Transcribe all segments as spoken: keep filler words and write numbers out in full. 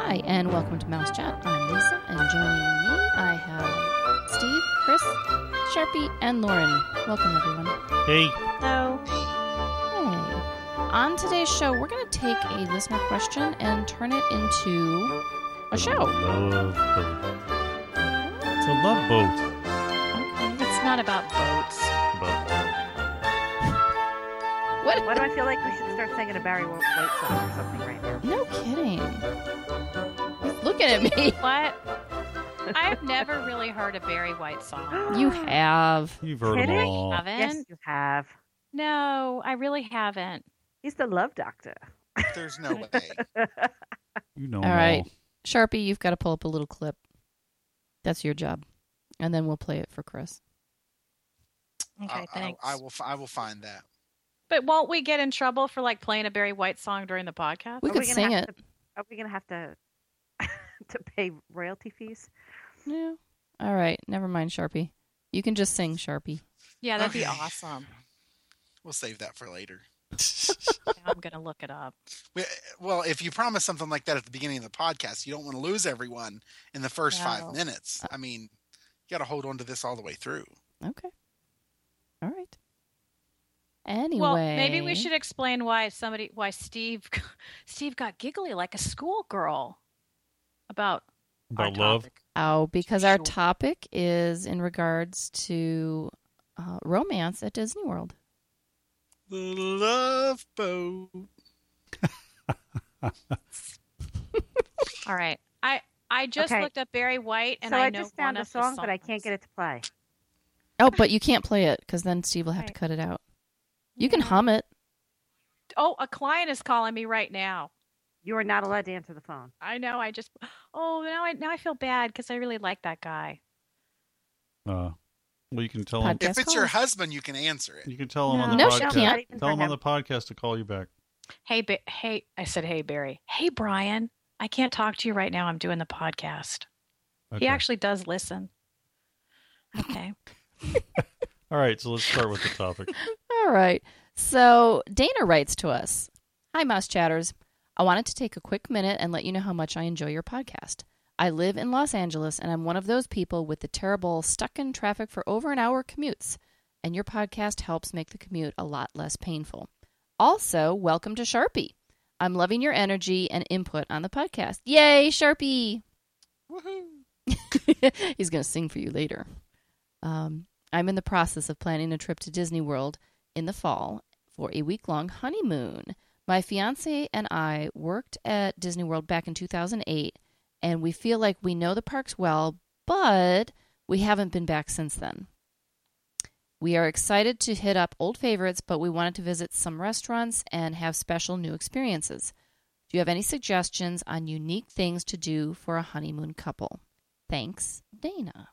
Hi, and welcome to Mouse Chat. I'm Lisa, and joining me, I have Steve, Chris, Sharpie, and Lauren. Welcome, everyone. Hey. Hello. Hey. On today's show, we're going to take a listener question and turn it into a show. Love boat. It's a love boat. Okay. It's not about boats. About What? Why do I feel like we should start singing a Barry White song or something right now? No kidding. He's looking at me. What? I've never really heard a Barry White song. You have. You've heard them Kidding? all. Haven't? Yes, you have. No, I really haven't. He's the love doctor. There's no way. You know All them right. all. Sharpie, you've got to pull up a little clip. That's your job. And then we'll play it for Chris. Okay, I, I, thanks. I will. f- I will find that. But won't we get in trouble for like playing a Barry White song during the podcast? We Are could we gonna sing have it. To, are we going to have to to pay royalty fees? Yeah. All right. Never mind, Sharpie. You can just sing, Sharpie. Yeah, that'd be Okay. awesome. We'll save that for later. Yeah, I'm gonna look it up. We, well, if you promise something like that at the beginning of the podcast, you don't want to lose everyone in the first No. five minutes. I mean, you got to hold on to this all the way through. Okay. All right. Anyway. Well, maybe we should explain why somebody, why Steve, Steve got giggly like a schoolgirl about our About love? topic. Oh, because our Sure. topic is in regards to uh, romance at Disney World. The love boat. All right, I I just Okay. looked up Barry White and so I, I know just found one a of the song, but I can't songs. get it to play. Oh, but you can't play it because then Steve will have to Right. cut it out. You can Yeah. hum it. Oh, a client is calling me right now. You are not allowed to answer the phone. I know. I just. Oh, now I now I feel bad because I really like that guy. Uh, well, you can tell him. Podcast If it's calls. your husband, you can answer it. You can tell him on the No, podcast. she can't. Tell him For on him. the podcast to call you back. Hey, ba- hey, I said, hey, Barry. Hey, Brian. I can't talk to you right now. I'm doing the podcast. Okay. He actually does listen. Okay. All right, so let's start with the topic. All right. So Dana writes to us. Hi, Mouse Chatters. I wanted to take a quick minute and let you know how much I enjoy your podcast. I live in Los Angeles, and I'm one of those people with the terrible stuck in traffic for over an hour commutes, and your podcast helps make the commute a lot less painful. Also, welcome to Sharpie. I'm loving your energy and input on the podcast. Yay, Sharpie! Woohoo! He's going to sing for you later. Um, I'm in the process of planning a trip to Disney World in the fall for a week-long honeymoon. My fiance and I worked at Disney World back in two thousand eight, and we feel like we know the parks well, but we haven't been back since then. We are excited to hit up old favorites, but we wanted to visit some restaurants and have special new experiences. Do you have any suggestions on unique things to do for a honeymoon couple? Thanks, Dana.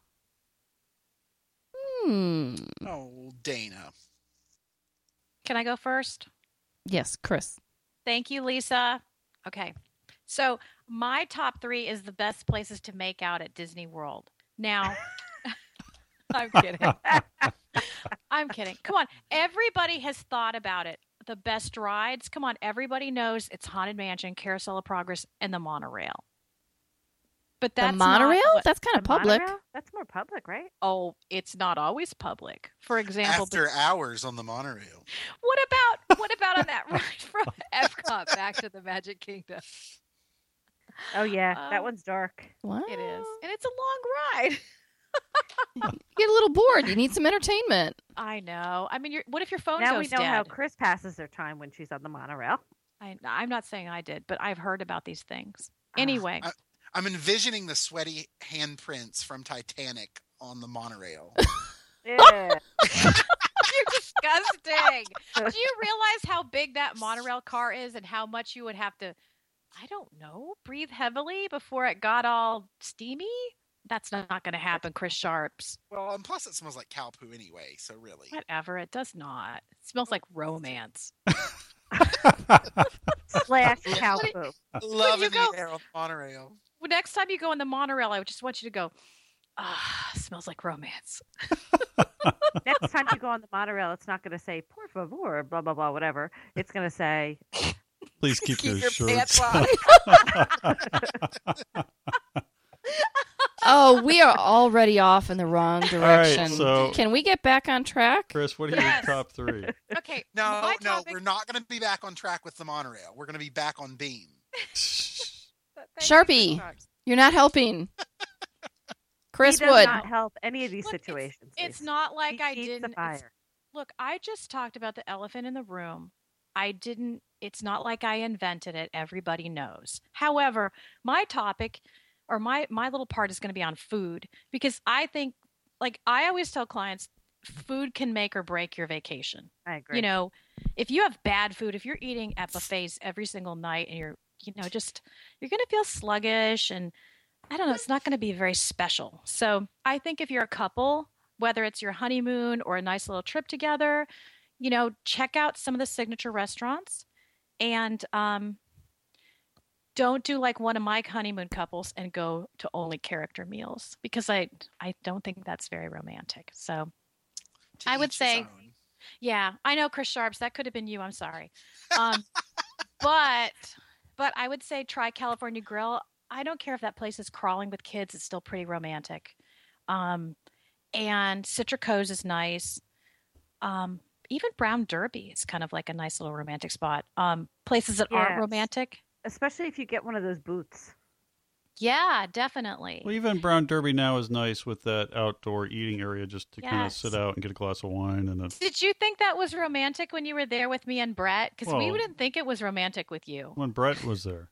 Hmm. Oh, Dana. Can I go first? Yes, Chris. Thank you, Lisa. Okay. So my top three is the best places to make out at Disney World. Now, I'm kidding. I'm kidding. Come on. Everybody has thought about it. The best rides. Come on. Everybody knows it's Haunted Mansion, Carousel of Progress, and the monorail. But that's the not monorail? what- That's kind of The public. monorail? That's more public, right? oh, it's not always public. For example, After hours on the monorail. what about what about on that ride from Epcot back to the Magic Kingdom? Oh yeah, Um, that one's dark. Wow. It is, and it's a long ride. You get a little bored. You need some entertainment. I know. I mean, you're, what if your phone Now goes we know dead? how Chris passes her time when she's on the monorail. I, I'm not saying I did, but I've heard about these things. Ah. Anyway, I- I'm envisioning the sweaty handprints from Titanic on the monorail. Yeah. you're disgusting. Do you realize how big that monorail car is and how much you would have to, I don't know, breathe heavily before it got all steamy? That's not, not going to happen, Chris Sharps. Well, and plus it smells like cow poo anyway, so really. Whatever. It does not. It smells like romance. Slash cow What poo. Loving go- the air on the monorail. Well, next time you go in the monorail, I would just want you to go, ah, smells like romance. Next time you go on the monorail, it's not going to say "por favor," blah blah blah, whatever. It's going to say Please keep, Keep those your shorts. pants on. Oh, we are already off in the wrong direction. so- Can we get back on track? Chris, what are your Yes. top three? Okay. No, my no, topic- we're not going to be back on track with the monorail. We're going to be back on Beam. Thank you, Sharpie. Chris. You're not helping. Chris he does Wood. not help any of these Look, it's- situations. It's Lisa. not like He I keeps didn't. the it's- fire. Look, I just talked about the elephant in the room. I didn't. It's not like I invented it. Everybody knows. However, my topic or my my little part is going to be on food because I think, like I always tell clients, food can make or break your vacation. I agree. You know, if you have bad food, if you're eating at buffets every single night and you're, you know, just you're going to feel sluggish and I don't know, it's not going to be very special. So I think if you're a couple, whether it's your honeymoon or a nice little trip together, you know, check out some of the signature restaurants and um, don't do like one of my honeymoon couples and go to only character meals because I I don't think that's very romantic. So To I would each his say- own. yeah, I know Chris Sharps. That could have been you. I'm sorry. Um, but but I would say try California Grill. I don't care if that place is crawling with kids. It's still pretty romantic. Um, and Citrico's is nice. Um, even Brown Derby is kind of like a nice little romantic spot. Um, places that aren't Yes. romantic. Especially if you get one of those boots. Yeah, definitely. Well, even Brown Derby now is nice with that outdoor eating area just to kind of Yes. sit out and get a glass of wine and a Did you think that was romantic when you were there with me and Brett? Because we Well- didn't think it was romantic with you. when Brett was there.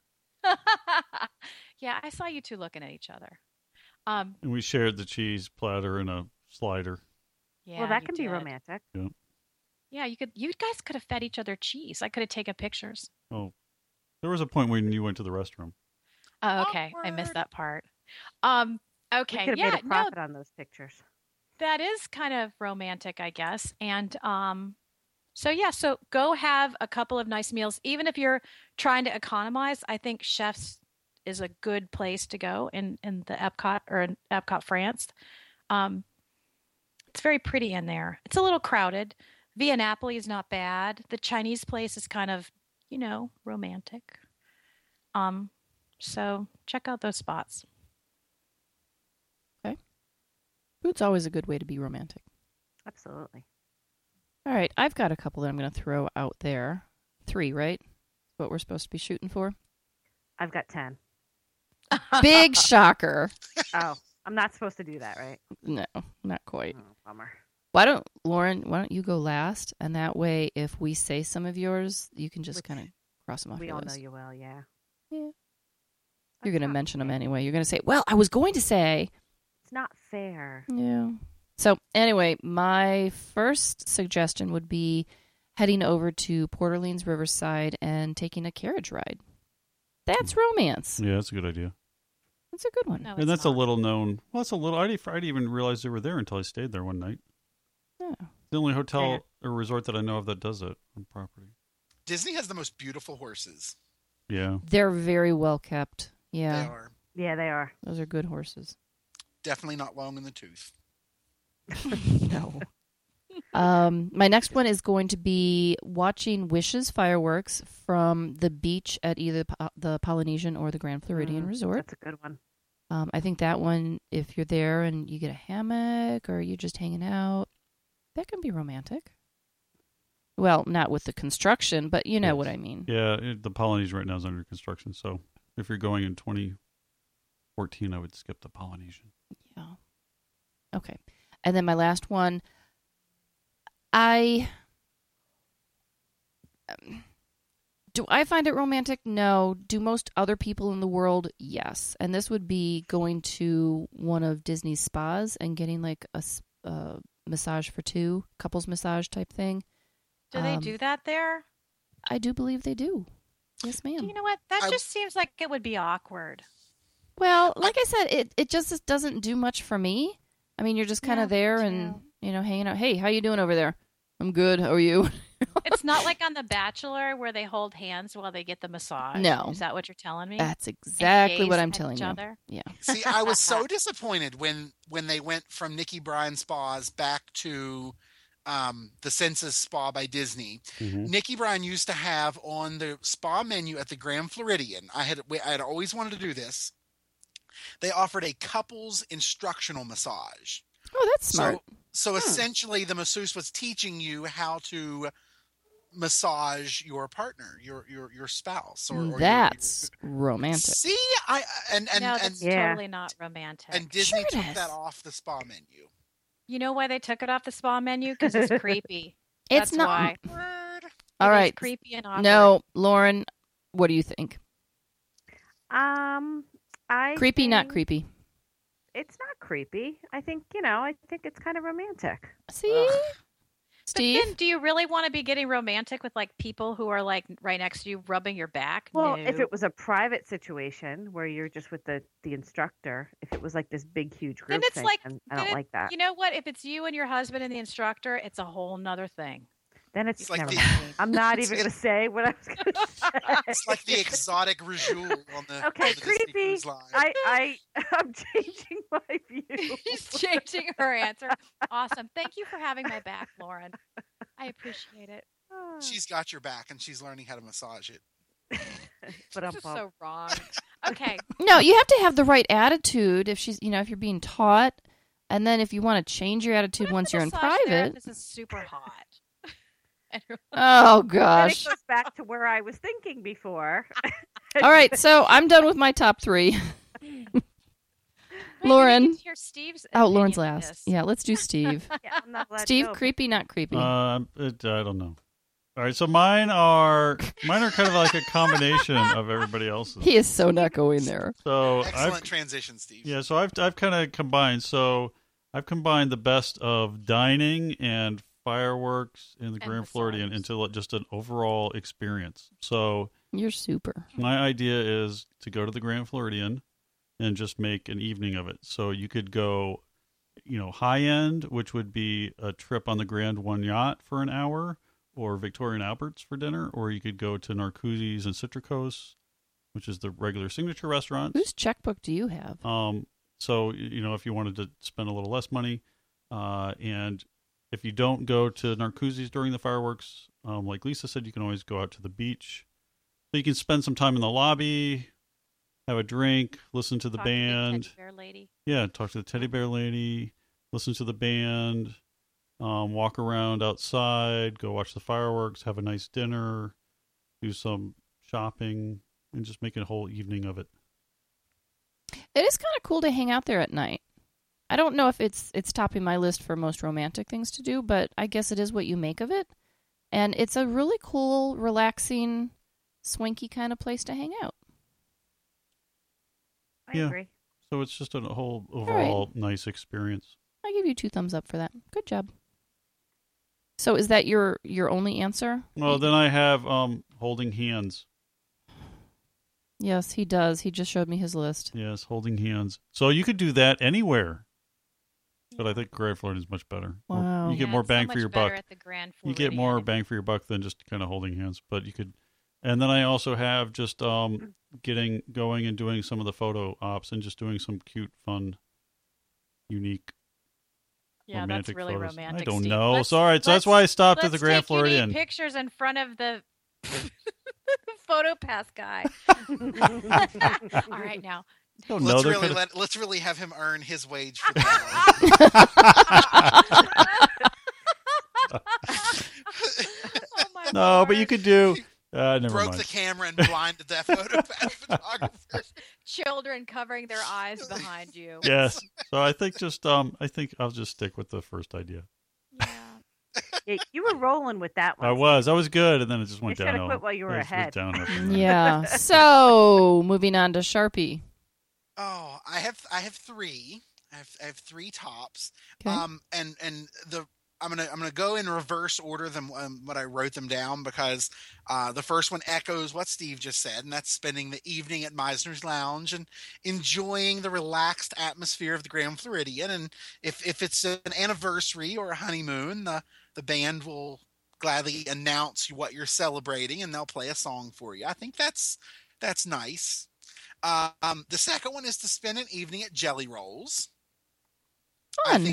Yeah, I saw you two looking at each other. Um, And we shared the cheese platter and a slider. yeah, well, that you can be did. romantic. Yeah, you could. You guys could have fed each other cheese. I could have taken pictures. Oh, there was a point when you went to the restroom. Oh, okay, I missed Awkward. that part. Um, We okay, could have yeah, made a no, profit on those pictures. that is kind of romantic, I guess. And um, so yeah, so go have a couple of nice meals, even if you're trying to economize. I think Chefs is a good place to go in in the Epcot or in Epcot, France. Um, it's very pretty in there. It's a little crowded. Via Napoli is not bad. The Chinese place is kind of, you know, romantic. Um, so check out those spots. Food's always a good way to be romantic. Absolutely. All right, I've got a couple that I'm going to throw out there. Three, right? What we're supposed to be shooting for? I've got ten. Big shocker. Oh, I'm not supposed to do that, right? No, not quite. Oh, bummer. Why don't, Lauren, why don't you go last? And that way, if we say some of yours, you can just Which kind of cross them off We your all know list. you will, yeah. Yeah. You're That's going to not mention them fair. anyway. You're going to say, well, I was going to say. It's not fair. Yeah. So, anyway, my first suggestion would be heading over to Port Orleans Riverside and taking a carriage ride. That's romance. Yeah, that's a good idea. That's a good one. No, and it's that's not. a little known. Well, that's a little. I didn't, I didn't even realize they were there until I stayed there one night. Yeah. The only hotel Yeah. or resort that I know of that does it on property. Disney has the most beautiful horses. Yeah. They're very well kept. They Yeah. are Yeah, they are. Those are good horses. definitely not long in the tooth. No. Um, my next one is going to be watching Wishes fireworks from the beach at either Po- the Polynesian or the Grand Floridian Mm, Resort. That's a good one. Um, I think that one, if you're there and you get a hammock or you're just hanging out, that can be romantic. Well, not with the construction, but you know Yes. what I mean. Yeah, it, the Polynesian right now is under construction. So if you're going in twenty fourteen, I would skip the Polynesian. Yeah. Okay. And then my last one, I um, do I find it romantic? No. Do most other people in the world? Yes. And this would be going to one of Disney's spas and getting like a s- uh, massage for two, couples massage type thing. Do they Um, do that there? I do believe they do. Yes, ma'am. You know what? That I- just seems like it would be awkward. Well, like I said, it, it just doesn't do much for me. I mean, you're just kind Yeah, of there me and, too. you know, hanging out. Hey, how you doing over there? I'm good. How are you? It's not like on The Bachelor where they hold hands while they get the massage. No. Is that what you're telling me? That's And exactly what gaze I'm at telling each you. other? Yeah. See, I was so disappointed when when they went from Nikki Bryan Spas back to um, the Senses Spa by Disney. Mhm. Nikki Bryan used to have on the spa menu at the Grand Floridian. I had I had always wanted to do this. They offered a couples instructional massage. Oh, that's smart. So, so essentially, the masseuse was teaching you how to massage your partner, your your your spouse, or, or your- That's your, romantic. See, I and and no, and, that's Yeah. totally not romantic. and Disney Sure it took is. that off the spa menu. You know why they took it off the spa menu? Because it's creepy. It's That's not. why. Word. All It is right. creepy and awkward. No, Lauren, what do you think? Um, I Creepy, not think creepy. It's not creepy. I think you know. I think it's kind of romantic. See, Ugh. But Steve. then, do you really want to be getting romantic with like people who are like right next to you, rubbing your back? Well, if No. it was a private situation where you're just with the the instructor, if it was like this big huge Then group it's thing, like- then I then don't it- like that. You know what? If it's you and your husband and the instructor, it's a whole nother thing. Then it's, It's like never the- mind. I'm not even going to say what I was going to say. It's like the exotic Rajul on the Okay, on the Disney creepy. Cruise Line. I I I'm changing my view. She's changing her answer. Awesome. Thank you for having my back, Lauren. I appreciate it. She's got your back, and she's learning how to massage it. But I'm This is so wrong. Okay. No, you have to have the right attitude if she's, you know, if you're being taught, and then if you want to change your attitude What if once the you're in massage private. therapist is super hot. And you're Oh Then it gosh. goes back to where I was thinking before. All right, so I'm done with my top three. Wait, we Lauren. didn't get to hear Steve's Oh, Lauren's opinion on last. this. Yeah, let's do Steve. Yeah, I'm not allowed to Steve, go. creepy, not creepy. Uh, it, I don't know. All right, so mine are mine are kind of like a combination of everybody else's. He is so not going there. So Excellent I've transition, Steve. yeah, so I've I've kind of combined. So I've combined the best of dining and fireworks in the And Grand Floridian massage. into just an overall experience. So You're super. my idea is to go to the Grand Floridian and just make an evening of it. So you could go, you know, high end, which would be a trip on the Grand One yacht for an hour, or Victoria and Albert's for dinner, or you could go to Narcoossee's and Citricos, which is the regular signature restaurants. Whose checkbook do you have? Um, so y- you know, if you wanted to spend a little less money, uh, and if you don't go to Narcoossee's during the fireworks, um, like Lisa said, you can always go out to the beach. So you can spend some time in the lobby, have a drink, listen to the Talk to band. teddy bear lady. Yeah, talk to the teddy bear lady, listen to the band, um, walk around outside, go watch the fireworks, have a nice dinner, do some shopping, and just make a whole evening of it. It is kind of cool to hang out there at night. I don't know if it's it's topping my list for most romantic things to do, but I guess it is what you make of it. And it's a really cool, relaxing, swanky kind of place to hang out. I Yeah. agree. So it's just a whole overall nice experience. I give you two thumbs up for that. Good job. So is that your your only answer? Well, then I have um, holding hands. Yes, he does. He just showed me his list. Yes, holding hands. So you could do that anywhere, but I think Grand Floridian is much better. More- Wow. You get Yeah, more it's so bang much for your better buck. At the Grand You get more Floridian. bang for your buck than just kind of holding hands. But you could, and then I also have just um, getting going and doing some of the photo ops and just doing some cute, fun, unique, Yeah, romantic that's really photos. romantic. I don't Steve. know. Let's- So, all right, so that's let's- why I stopped at let's the Grand take unique Floridian. pictures in front of the photo pass guy. All right, now. Oh, no, Let's they're really kinda- let let's really have him earn his wage for that. Oh my no, but you Lord. could do. Uh, never Broke mind. the camera and blinded that photo pass photographer. Children covering their eyes behind you. Yes. So I think just um, I think I'll just stick with the first idea. Yeah. Yeah, you were rolling with that one. I was, I was good, and then it just You went should have downhill. quit while you were It just ahead. went downhill from there. Yeah. So moving on to Sharpie. Oh, I have I have three. I have I have three tops. Okay. Um, and and the I'm gonna I'm gonna go in reverse order than um, what I wrote them down because uh, the first one echoes what Steve just said, and that's spending the evening at Meisner's Lounge and enjoying the relaxed atmosphere of the Grand Floridian. And if if it's an anniversary or a honeymoon, the the band will gladly announce what you're celebrating, and they'll play a song for you. I think that's that's nice. Um, the second one is to spend an evening at Jelly Rolls. I Fun. think it,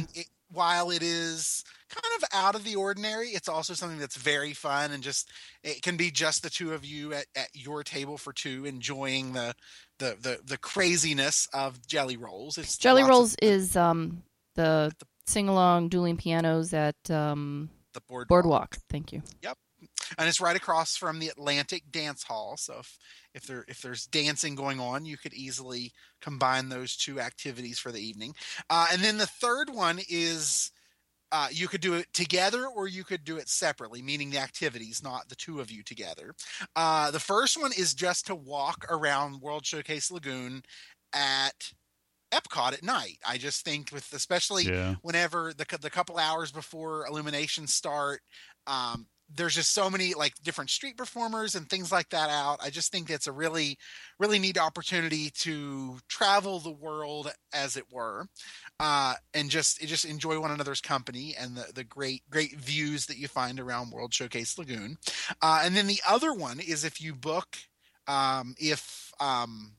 while it is kind of out of the ordinary, it's also something that's very fun, and just it can be just the two of you at, at your table for two, enjoying the the the, the craziness of Jelly Rolls. It's Jelly lots of Rolls fun is um, the at the, sing along dueling pianos at um, the boardwalk. Boardwalk. Thank you. Yep. And it's right across from the Atlantic Dance Hall. So if, if there if there's dancing going on, you could easily combine those two activities for the evening. Uh, and then the third one is uh, you could do it together or you could do it separately, meaning the activities, not the two of you together. Uh, the first one is just to walk around World Showcase Lagoon at Epcot at night. I just think with especially Yeah. whenever the the couple hours before illuminations start, um, there's just so many like different street performers and things like that out. I just think it's a really, really neat opportunity to travel the world, as it were, uh, and just just enjoy one another's company and the, the great great views that you find around World Showcase Lagoon. Uh, and then the other one is if you book, um, if um,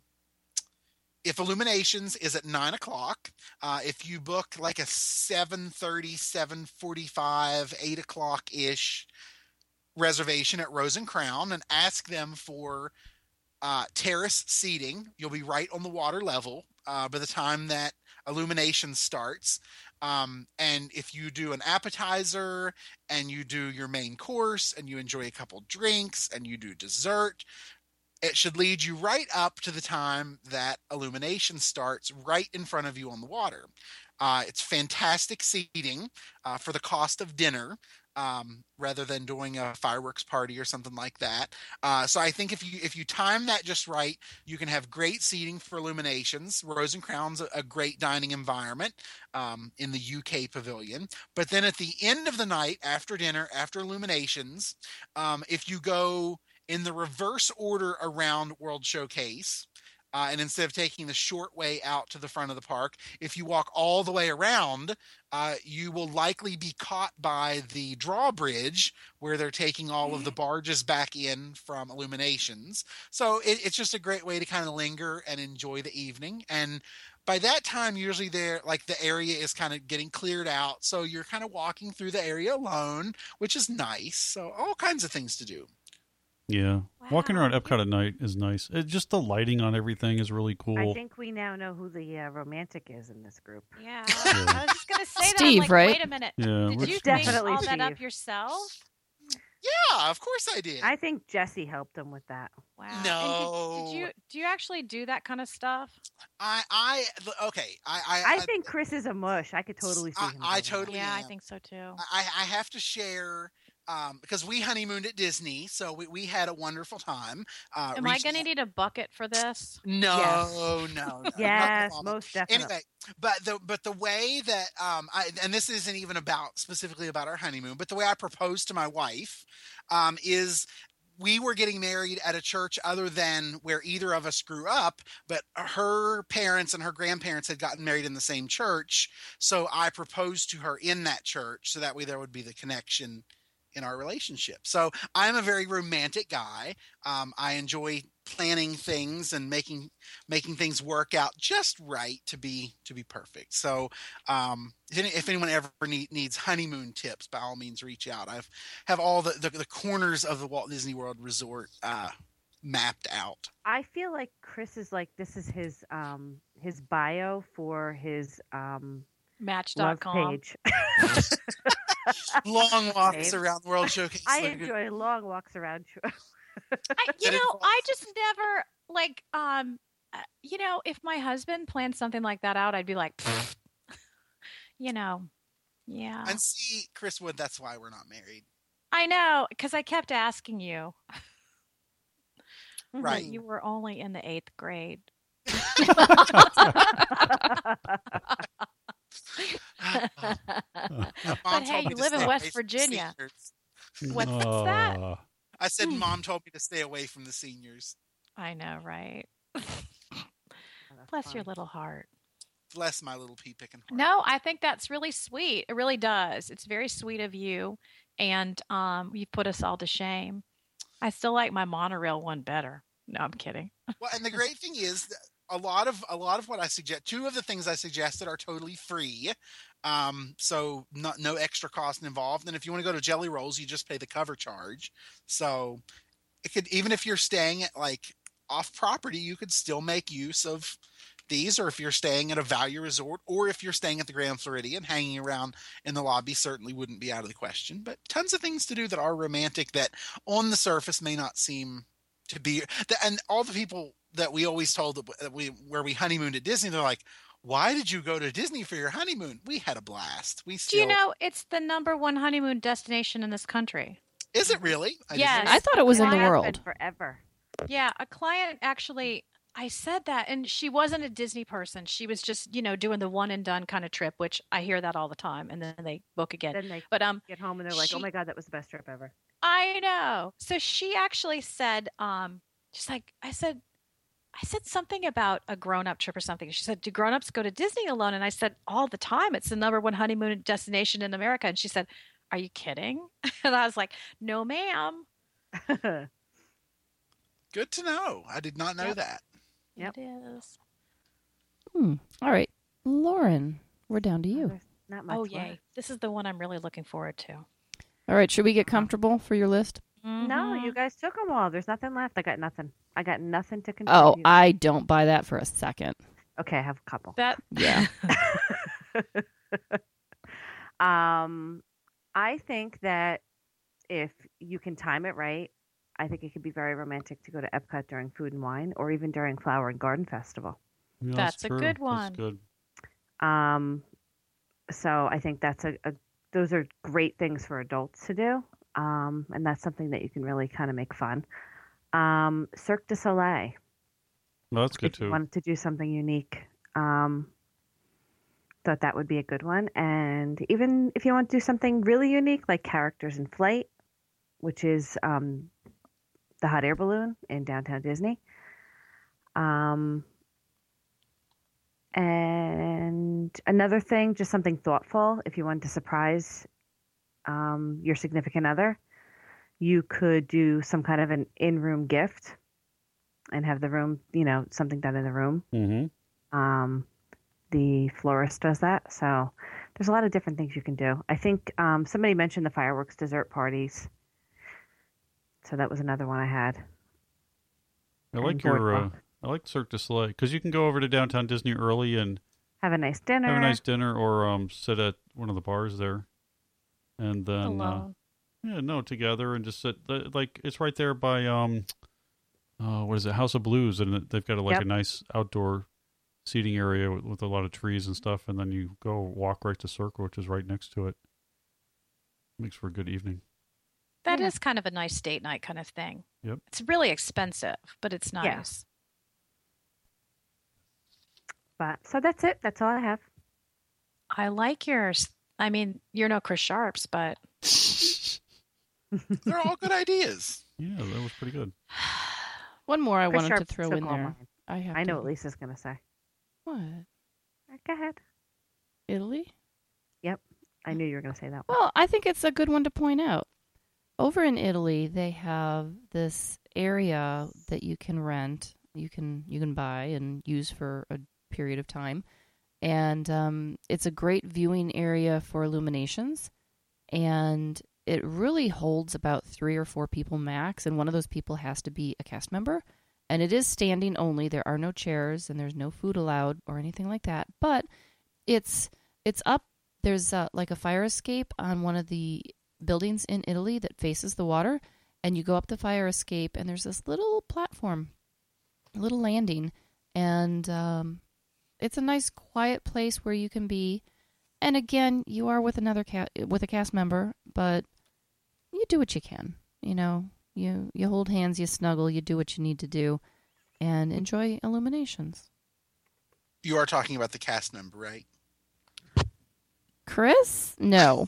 if Illuminations is at nine o'clock, uh, if you book like a seven thirty, seven forty-five, eight o'clock ish reservation at Rose and Crown and ask them for uh, terrace seating, you'll be right on the water level uh, by the time that Illumination starts. Um, and if you do an appetizer and you do your main course and you enjoy a couple drinks and you do dessert, it should lead you right up to the time that Illumination starts right in front of you on the water. Uh, it's fantastic seating uh, for the cost of dinner, um, rather than doing a fireworks party or something like that. Uh, so I think if you if you time that just right, you can have great seating for Illuminations. Rose and Crown's a, a great dining environment um, in the U K pavilion. But then at the end of the night, after dinner, after Illuminations, um, if you go in the reverse order around World Showcase, uh, and instead of taking the short way out to the front of the park, if you walk all the way around, uh, you will likely be caught by the drawbridge where they're taking all of the barges back in from Illuminations. So it, it's just a great way to kind of linger and enjoy the evening. And by that time, usually there, like the area is kind of getting cleared out. So you're kind of walking through the area alone, which is nice. So all kinds of things to do. Yeah. Walking Wow. around Epcot at night is nice. It, just the lighting on everything is really cool. I think we now know who the uh, romantic is in this group. Yeah, I was just gonna say that. I'm Steve, like, right? Wait a minute. Yeah, Did which- you think Definitely all that up Steve. yourself? Yeah, of course I did. I think Jesse helped him with that. Wow. No. And did, did you do you actually do that kind of stuff? I, I, okay. I, I, I think Chris is a mush. I could totally see I- him. I doing that. totally- Yeah, I am. think so too. I, I have to share, um, because we honeymooned at Disney, so we, we had a wonderful time. Uh, Am I reached going to out- need a bucket for this? No, Yes. no, no. not Yes, the moment. most definitely. Anyway, but the but the way that um I, and this isn't even about specifically about our honeymoon, but the way I proposed to my wife um is we were getting married at a church other than where either of us grew up, but her parents and her grandparents had gotten married in the same church. So I proposed to her in that church, so that way there would be the connection in our relationship. So I'm a very romantic guy. Um, I enjoy planning things and making making things work out just right to be to be perfect. So um, if, any, if anyone ever need, needs honeymoon tips, by all means reach out. I've have all the, the, the corners of the Walt Disney World Resort uh, mapped out. I feel like Chris is like this is his um his bio for his um Match dot love com. page. Long walks Babes. around World Showcase. I Lagoon. enjoy long walks around. I, you That know, involves- I just never like um uh, you know, if my husband planned something like that out, I'd be like, "Pfft." you know. Yeah. And see, Chris Wood, that's why we're not married. I know, cuz I kept asking you. but Right. You were only in the eighth grade. Mom But told hey, me you to live in stay West away from the Virginia. seniors. What's that? Uh, I said, Hmm. Mom told me to stay away from the seniors. I know, right? That's Bless your fun. little heart. Bless my little pea picking heart. No, I think that's really sweet. It really does. It's very sweet of you, and um, you've put us all to shame. I still like my monorail one better. No, I'm kidding. Well, and the great thing is that a lot of a lot of what I suggest, two of the things I suggested are totally free. Um, so not no extra cost involved. And if you want to go to Jelly Rolls, you just pay the cover charge. So it could, even if you're staying at like off property, you could still make use of these. Or if you're staying at a value resort, or if you're staying at the Grand Floridian, hanging around in the lobby certainly wouldn't be out of the question. But tons of things to do that are romantic that on the surface may not seem to be. And all the people that we always told that we where we honeymooned at Disney, they're like, why did you go to Disney for your honeymoon? We had a blast. We still... Do you know it's the number one honeymoon destination in this country? Is it really? I Yes. didn't- I thought it was in the It has world. been forever. Yeah, a client actually, I said that, and she wasn't a Disney person. She was just, you know, doing the one and done kind of trip, which I hear that all the time, and then they book again. Then they But um, get home and they're like, she- "Oh my god, that was the best trip ever." I know. So she actually said, um, she's like, I said, I said something about a grown-up trip or something. She said, "Do grown-ups go to Disney alone?" And I said, "All the time. It's the number one honeymoon destination in America." And she said, "Are you kidding?" And I was like, "No, ma'am." Good to know. I did not know Yep. that. Yep. It is. Hmm. All right, Lauren, we're down to you. There's not much Oh, left. yay. This is the one I'm really looking forward to. All right, should we get comfortable for your list? No, you Mhm. guys took them all. There's nothing left. I got nothing. I got nothing to Oh, contribute. I don't buy that for a second. Okay, I have a couple. That Yeah. um, I think that if you can time it right, I think it could be very romantic to go to Epcot during Food and Wine, or even during Flower and Garden Festival. Yeah, That's a true. good one. That's good. Um, so I think that's a, a those are great things for adults to do, um, and that's something that you can really kind of make fun. Um, Cirque du Soleil, No, that's good if you too. wanted to do something unique, um, thought that would be a good one. And even if you want to do something really unique, like Characters in Flight, which is um, the hot air balloon in downtown Disney. Um, and another thing, just something thoughtful, if you wanted to surprise um, your significant other, you could do some kind of an in-room gift and have the room, you know, something done in the room. Mm-hmm. Um, the florist does that. So there's a lot of different things you can do. I think um, somebody mentioned the fireworks dessert parties. So that was another one I had. I And like your. Uh, Boardwalk. I like Cirque du Soleil because you can go over to downtown Disney early and Have a nice dinner. have a nice dinner, or um, sit at one of the bars there, and then uh, alone. yeah, no, together and just sit. uh, Like it's right there by um, uh, what is it, House of Blues, and it- they've got a, like Yep. a nice outdoor seating area with, with a lot of trees and stuff, and then you go walk right to Cirque, which is right next to it. Makes for a good evening. That Yeah. is kind of a nice date night kind of thing. Yep. It's really expensive, but it's Yeah. nice. But so that's it. That's all I have. I like yours. I mean, you're no Chris Sharps, but They're all good ideas. Yeah, that was pretty good. One more I Chris wanted Sharp to throw took in all there. mine. I have. I know to, what Lisa's going to say. What? Go ahead. Italy? I knew you were going to say that one. Well, I think it's a good one to point out. Over in Italy, they have this area that you can rent, you can you can buy and use for a period of time, and um, it's a great viewing area for illuminations, and it really holds about three or four people max, and one of those people has to be a cast member, and it is standing only. There are no chairs, and there's no food allowed or anything like that, but it's it's up. There's uh, like a fire escape on one of the buildings in Italy that faces the water, and you go up the fire escape, and there's this little platform, a little landing, and um, it's a nice, quiet place where you can be. And again, you are with another cat with a cast member, but you do what you can. You know, you you hold hands, you snuggle, you do what you need to do, and enjoy illuminations. You are talking about the cast member, right? Chris? No,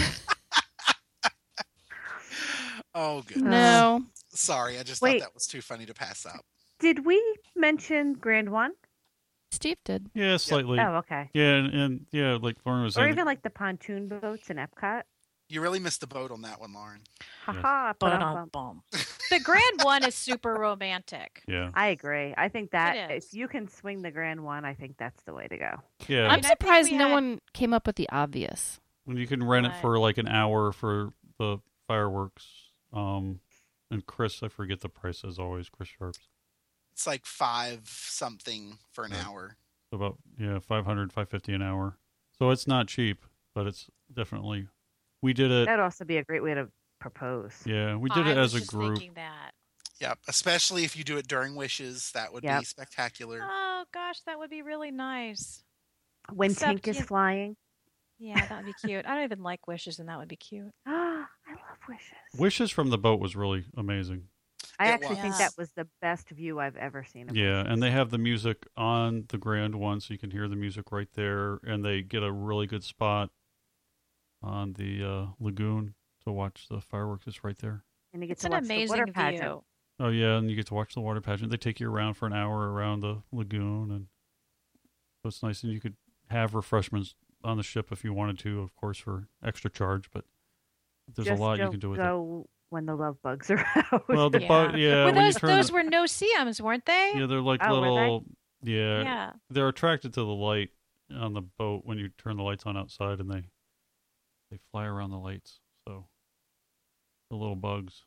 Oh, good. no. Sorry, I just Wait. thought that was too funny to pass up. Did we mention Grand One? Steve did. Yeah, slightly. Oh, okay. Yeah, and, and yeah, like Lauren was Or saying. even like the pontoon boats in Epcot. You really missed the boat on that one, Lauren. Haha. ba-dum-bum. Ba-dum-bum. The Grand One is super romantic. Yeah. I agree. I think that It is. if you can swing the Grand One, I think that's the way to go. Yeah. I I'm mean, I think surprised we no had- one came up with the obvious. When you can rent it Right. for like an hour for the fireworks. Um, and Chris, I forget the price as always, Chris Sharps. It's like five something for an Right. hour. About, yeah, five hundred, five fifty an hour. So it's not cheap, but it's definitely, we did it. That'd also be a great way to propose. Yeah, we did I it was as a just group. thinking that. Yep. Especially if you do it during wishes, that would be Yep. spectacular. Oh gosh, that would be really nice. When Except Tink is you- flying. Yeah, that would be cute. I don't even like wishes, and that would be cute. I love wishes. Wishes from the boat was really amazing. I It actually think was. that was the best view I've ever seen. Of Yeah, Wishes. and they have the music on the Grand One, so you can hear the music right there, and they get a really good spot on the uh, lagoon to watch the fireworks. It's right there. And you get It's to an watch the water amazing pageant. view. Oh yeah, and you get to watch the water pageant. They take you around for an hour around the lagoon, and so it's nice. And you could have refreshments on the ship if you wanted to, of course, for extra charge. But there's Just a lot you don't can do with it. go when the love bugs are out. Well, the Yeah. boat, yeah, Well, when you those turn those the- were no-see-ums, weren't they? yeah, they're like Oh, were they? little, yeah, Yeah. they're attracted to the light on the boat when you turn the lights on outside, and they they fly around the lights. So the little bugs.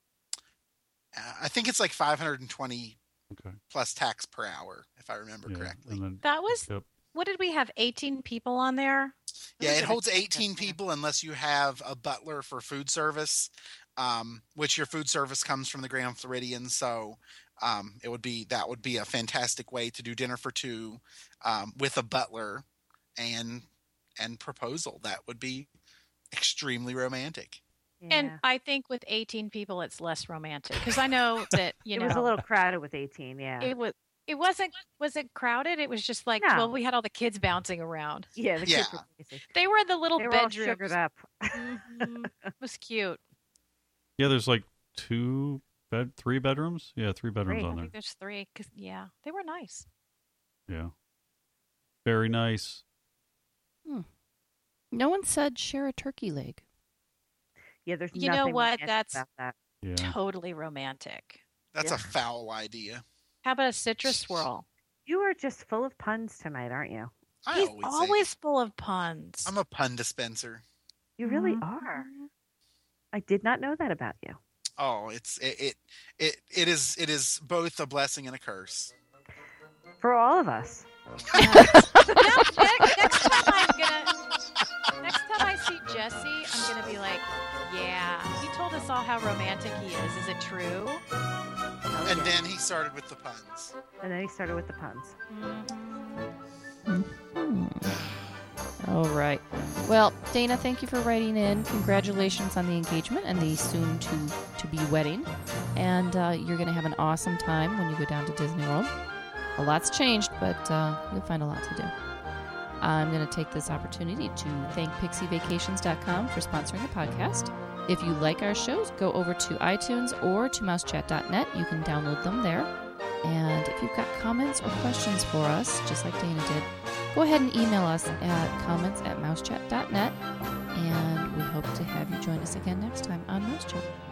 Uh, I think it's like five hundred twenty Okay. plus tax per hour, if I remember Yeah, correctly. and then That was. yep. What did we have? eighteen people on there. Yeah, was it a holds big eighteen difference. people unless you have a butler for food service, um, which your food service comes from the Grand Floridian. So um, it would be that would be a fantastic way to do dinner for two um, with a butler and and proposal. That would be extremely romantic. And Yeah. I think with eighteen people, it's less romantic because I know that you it know was a little crowded with eighteen. Yeah. it was. It wasn't. Was it crowded? It was just like No. well, we had all the kids bouncing around. yeah. The kids Yeah. were crazy. They were in the little They were all bedrooms. sugared up. Mhm. It was cute. Yeah, there's like two bed, three bedrooms. Yeah, three bedrooms Three. I on there. think there's three. Cause yeah, they were nice. Yeah, very nice. No one said share a turkey leg. Yeah. There's You know nothing what? romantic That's- about that. Yeah, Totally romantic. That's Yeah. a foul idea. How about a citrus swirl? You are just full of puns tonight, aren't you? I He's always, say- always full of puns. I'm a pun dispenser. You really Mhm. are. I did not know that about you. Oh, it's it, it it it is it is both a blessing and a curse. For all of us. Now, next, next time I'm gonna, next time I see Jesse, I'm gonna be like, yeah, he told us all how romantic he is. Is it true? Oh, And yeah. then he started with the puns. And then he started with the puns. Hmm. All right. Well, Dana, thank you for writing in. Congratulations on the engagement and the soon to to be wedding. And uh, you're going to have an awesome time when you go down to Disney World. A lot's changed, but uh, you'll find a lot to do. I'm going to take this opportunity to thank Pixie Vacations dot com for sponsoring the podcast. If you like our shows, go over to iTunes or to mouse chat dot net. You can download them there. And if you've got comments or questions for us, just like Dana did, go ahead and email us at comments at mouse chat dot net. And we hope to have you join us again next time on Mouse Chat.